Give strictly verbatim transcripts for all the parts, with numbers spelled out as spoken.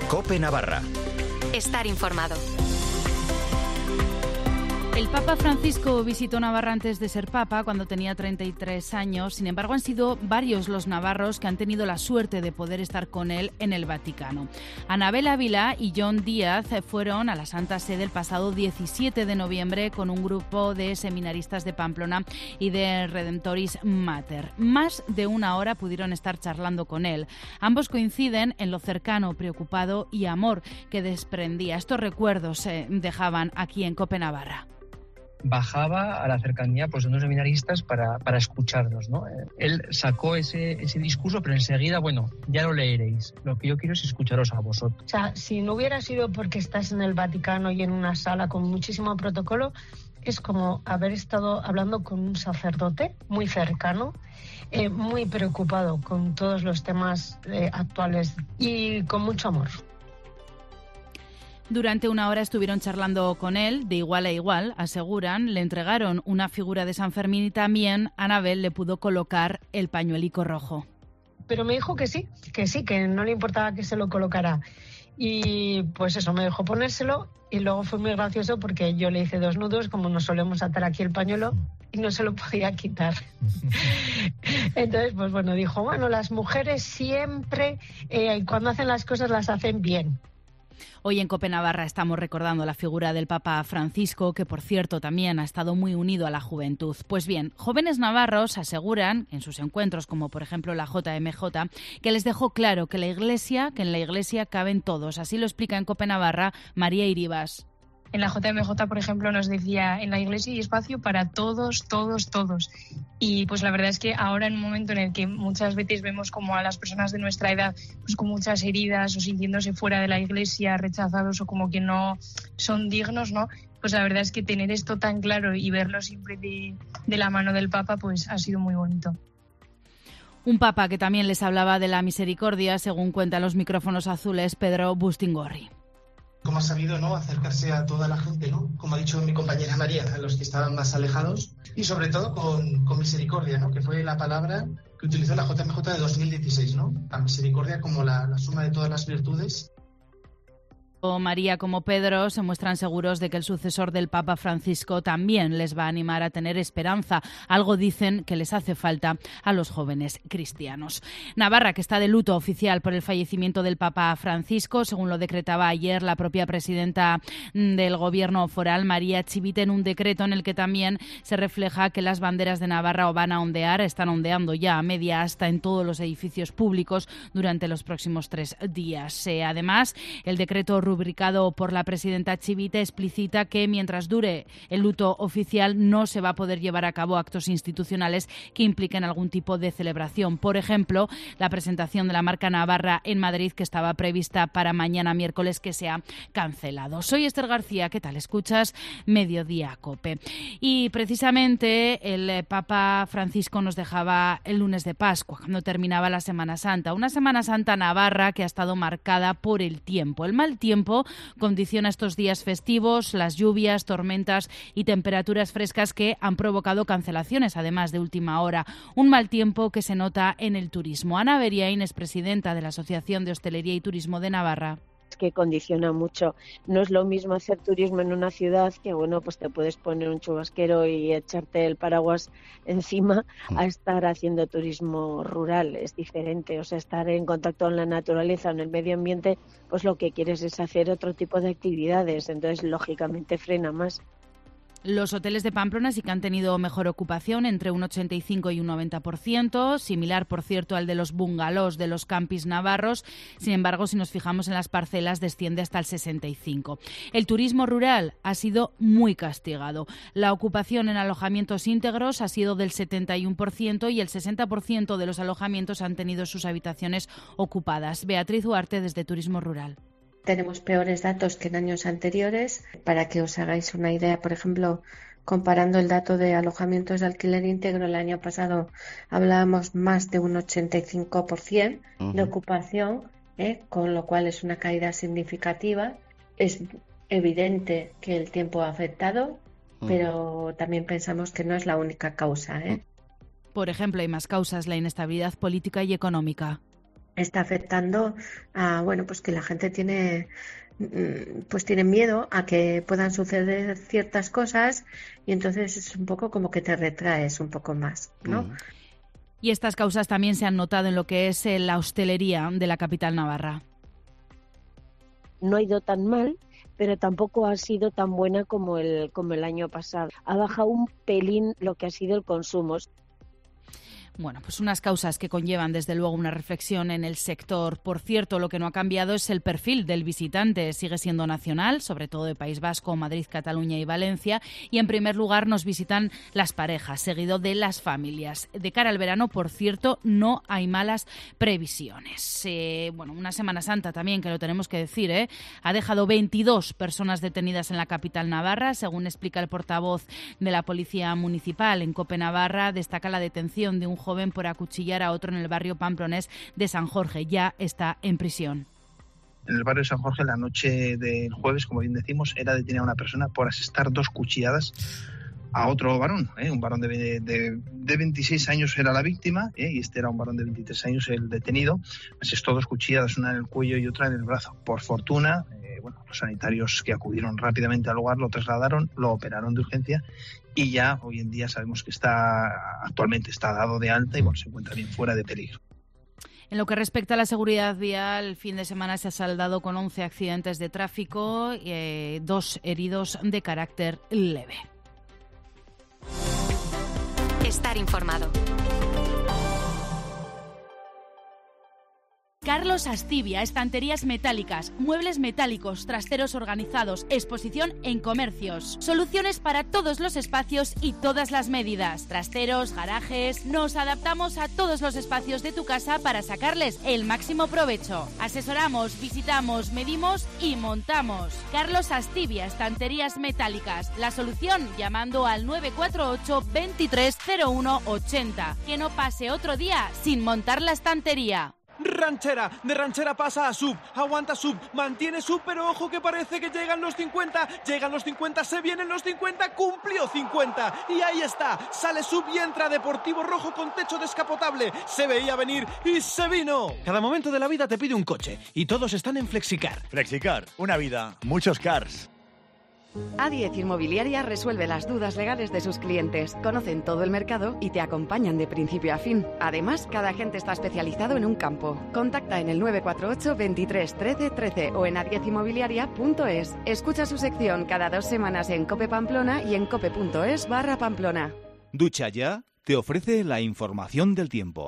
COPE Navarra. Estar informado. El Papa Francisco visitó Navarra antes de ser Papa, cuando tenía treinta y tres años. Sin embargo, han sido varios los navarros que han tenido la suerte de poder estar con él en el Vaticano. Anabel Ávila y John Díaz fueron a la Santa Sede el pasado diecisiete de noviembre con un grupo de seminaristas de Pamplona y de Redemptoris Mater. Más de una hora pudieron estar charlando con él. Ambos coinciden en lo cercano, preocupado y amor que desprendía. Estos recuerdos se dejaban aquí en COPE Navarra. Bajaba a la cercanía pues, de unos seminaristas para, para escucharnos, ¿no? Él sacó ese, ese discurso, pero enseguida, bueno, ya lo leeréis. Lo que yo quiero es escucharos a vosotros. O sea, si no hubiera sido porque estás en el Vaticano y en una sala con muchísimo protocolo, es como haber estado hablando con un sacerdote muy cercano, eh, muy preocupado con todos los temas eh, actuales y con mucho amor. Durante una hora estuvieron charlando con él, de igual a igual, aseguran. Le entregaron una figura de San Fermín y también Anabel le pudo colocar el pañuelico rojo. Pero me dijo que sí, que sí, que no le importaba que se lo colocara. Y pues eso, me dejó ponérselo y luego fue muy gracioso porque yo le hice dos nudos, como nos solemos atar aquí el pañuelo, y no se lo podía quitar. Entonces, pues bueno, dijo, bueno, las mujeres siempre, eh, cuando hacen las cosas las hacen bien. Hoy en COPE Navarra estamos recordando la figura del Papa Francisco, que por cierto también ha estado muy unido a la juventud. Pues bien, jóvenes navarros aseguran en sus encuentros, como por ejemplo la J M J, que les dejó claro que la Iglesia, que en la Iglesia caben todos. Así lo explica en COPE Navarra María Iribas. En la J M J, por ejemplo, nos decía, en la Iglesia hay espacio para todos, todos, todos. Y pues la verdad es que ahora, en un momento en el que muchas veces vemos como a las personas de nuestra edad pues con muchas heridas o sintiéndose fuera de la Iglesia, rechazados o como que no son dignos, ¿no? Pues la verdad es que tener esto tan claro y verlo siempre de, de la mano del Papa, pues ha sido muy bonito. Un Papa que también les hablaba de la misericordia, según cuentan los micrófonos azules, Pedro Bustingorri. Cómo ha sabido, ¿no?, acercarse a toda la gente, ¿no?, como ha dicho mi compañera María, a los que estaban más alejados, y sobre todo con, con misericordia, ¿no?, que fue la palabra que utilizó la J M J de dos mil dieciséis, ¿no?, la misericordia como la, la suma de todas las virtudes. María como Pedro se muestran seguros de que el sucesor del Papa Francisco también les va a animar a tener esperanza. Algo dicen que les hace falta a los jóvenes cristianos. Navarra, que está de luto oficial por el fallecimiento del Papa Francisco, según lo decretaba ayer la propia presidenta del Gobierno foral, María Chivite, en un decreto en el que también se refleja que las banderas de Navarra van a ondear, están ondeando ya a media asta en todos los edificios públicos durante los próximos tres días. Eh, además, el decreto rubricado por la presidenta Chivite explicita que mientras dure el luto oficial no se va a poder llevar a cabo actos institucionales que impliquen algún tipo de celebración. Por ejemplo, la presentación de la marca Navarra en Madrid, que estaba prevista para mañana miércoles, que se ha cancelado. Soy Esther García, ¿qué tal? Escuchas Mediodía COPE. Y precisamente el Papa Francisco nos dejaba el lunes de Pascua, cuando terminaba la Semana Santa. Una Semana Santa navarra que ha estado marcada por el tiempo. El mal tiempo condiciona estos días festivos, las lluvias, tormentas y temperaturas frescas que han provocado cancelaciones, además de última hora. Un mal tiempo que se nota en el turismo. Ana Beriaín es presidenta de la Asociación de Hostelería y Turismo de Navarra. Que condiciona mucho. No es lo mismo hacer turismo en una ciudad que, bueno, pues te puedes poner un chubasquero y echarte el paraguas encima, a estar haciendo turismo rural. Es diferente, o sea, estar en contacto con la naturaleza, en el medio ambiente, pues lo que quieres es hacer otro tipo de actividades, entonces lógicamente frena más. Los hoteles de Pamplona sí que han tenido mejor ocupación, entre un ochenta y cinco y un noventa por ciento, similar, por cierto, al de los bungalows de los campis navarros. Sin embargo, si nos fijamos en las parcelas, desciende hasta el sesenta y cinco por ciento. El turismo rural ha sido muy castigado. La ocupación en alojamientos íntegros ha sido del setenta y uno por ciento y el sesenta por ciento de los alojamientos han tenido sus habitaciones ocupadas. Beatriz Huarte, desde Turismo Rural. Tenemos peores datos que en años anteriores. Para que os hagáis una idea, por ejemplo, comparando el dato de alojamientos de alquiler íntegro, el año pasado hablábamos más de un ochenta y cinco por ciento uh-huh. de ocupación, ¿eh? Con lo cual es una caída significativa. Es evidente que el tiempo ha afectado, uh-huh. pero también pensamos que no es la única causa, ¿eh? Por ejemplo, hay más causas, la inestabilidad política y económica. está afectando a, bueno, pues que la gente tiene, pues tiene miedo a que puedan suceder ciertas cosas y entonces es un poco como que te retraes un poco más, ¿no? Mm. Y estas causas también se han notado en lo que es la hostelería de la capital navarra. No ha ido tan mal, pero tampoco ha sido tan buena como el, como el año pasado. Ha bajado un pelín lo que ha sido el consumo. Bueno, pues unas causas que conllevan desde luego una reflexión en el sector. Por cierto, lo que no ha cambiado es el perfil del visitante. Sigue siendo nacional, sobre todo de País Vasco, Madrid, Cataluña y Valencia. Y en primer lugar nos visitan las parejas, seguido de las familias. De cara al verano, por cierto, no hay malas previsiones. Eh, bueno, una Semana Santa también, que lo tenemos que decir, ¿eh? Ha dejado veintidós personas detenidas en la capital navarra. Según explica el portavoz de la Policía Municipal en COPE Navarra, destaca la detención de un joven por acuchillar a otro en el barrio pamplonés de San Jorge. Ya está en prisión. En el barrio de San Jorge, la noche del jueves, como bien decimos, era detenida una persona por asestar dos cuchilladas a otro varón, ¿eh? un varón de, de, de veintiséis años era la víctima, ¿eh? y este era un varón de veintitrés años el detenido. Asestó dos cuchilladas, una en el cuello y otra en el brazo. Por fortuna, eh, bueno, los sanitarios que acudieron rápidamente al lugar lo trasladaron, lo operaron de urgencia y ya hoy en día sabemos que está actualmente está dado de alta y bueno, se encuentra bien fuera de peligro. En lo que respecta a la seguridad vial, el fin de semana se ha saldado con once accidentes de tráfico y eh, dos heridos de carácter leve. Estar informado. Carlos Astivia, estanterías metálicas, muebles metálicos, trasteros organizados, exposición en comercios. Soluciones para todos los espacios y todas las medidas. Trasteros, garajes. Nos adaptamos a todos los espacios de tu casa para sacarles el máximo provecho. Asesoramos, visitamos, medimos y montamos. Carlos Astivia, estanterías metálicas. La solución llamando al nueve cuatro ocho, veintitrés cero uno ochenta. Que no pase otro día sin montar la estantería. Ranchera, de ranchera pasa a sub, aguanta sub, mantiene sub, pero ojo que parece que llegan los cincuenta, llegan los cincuenta, se vienen los cincuenta, cumplió cincuenta, y ahí está, sale sub y entra Deportivo Rojo con techo descapotable, se veía venir y se vino. Cada momento de la vida te pide un coche, y todos están en Flexicar. Flexicar, una vida, muchos cars. A diez Inmobiliaria resuelve las dudas legales de sus clientes, conocen todo el mercado y te acompañan de principio a fin. Además, cada agente está especializado en un campo. Contacta en el nueve cuatro ocho, veintitrés trece trece o en a diez inmobiliaria punto es. Escucha su sección cada dos semanas en Cope Pamplona y en cope.es barra Pamplona. Ducha Ya te ofrece la información del tiempo.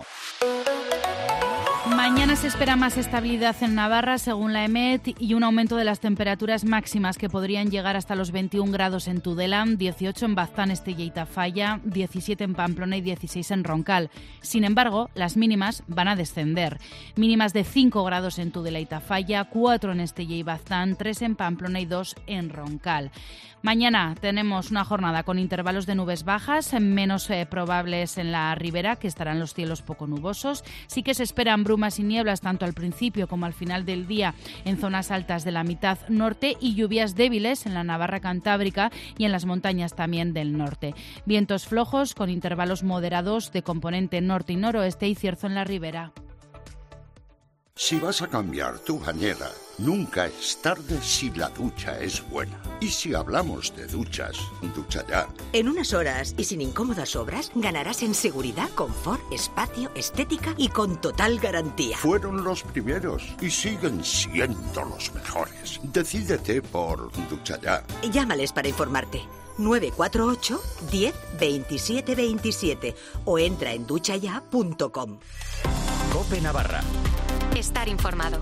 Mañana se espera más estabilidad en Navarra, según la EMET, y un aumento de las temperaturas máximas que podrían llegar hasta los veintiún grados en Tudela, dieciocho en Baztán, Estella y Tafalla, diecisiete en Pamplona y dieciséis en Roncal. Sin embargo, las mínimas van a descender. Mínimas de cinco grados en Tudela y Tafalla, cuatro en Estella y Baztán, tres en Pamplona y dos en Roncal. Mañana tenemos una jornada con intervalos de nubes bajas, menos eh, probables en la ribera, que estarán los cielos poco nubosos. Sí que se esperan brumas y nieblas tanto al principio como al final del día en zonas altas de la mitad norte y lluvias débiles en la Navarra Cantábrica y en las montañas también del norte. Vientos flojos con intervalos moderados de componente norte y noroeste y cierzo en la ribera. Si vas a cambiar tu bañera, nunca es tarde si la ducha es buena. Y si hablamos de duchas, Ducha Ya. En unas horas y sin incómodas obras, ganarás en seguridad, confort, espacio, estética y con total garantía. Fueron los primeros y siguen siendo los mejores. Decídete por Ducha Ya. Llámales para informarte. nueve cuatro ocho, diez, veintisiete veintisiete o entra en ducha ya punto com. Cope Navarra. Estar informado.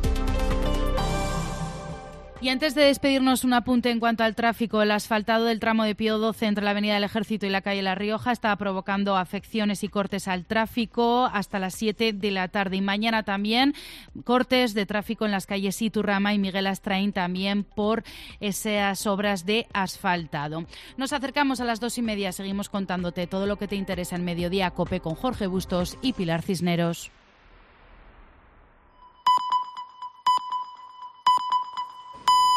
Y antes de despedirnos, un apunte en cuanto al tráfico. El asfaltado del tramo de Pío doce entre la Avenida del Ejército y la calle La Rioja está provocando afecciones y cortes al tráfico hasta las siete de la tarde. Y mañana también cortes de tráfico en las calles Iturrama y Miguel Astraín también por esas obras de asfaltado. Nos acercamos a las dos y media. Seguimos contándote todo lo que te interesa en Mediodía Cope con Jorge Bustos y Pilar Cisneros.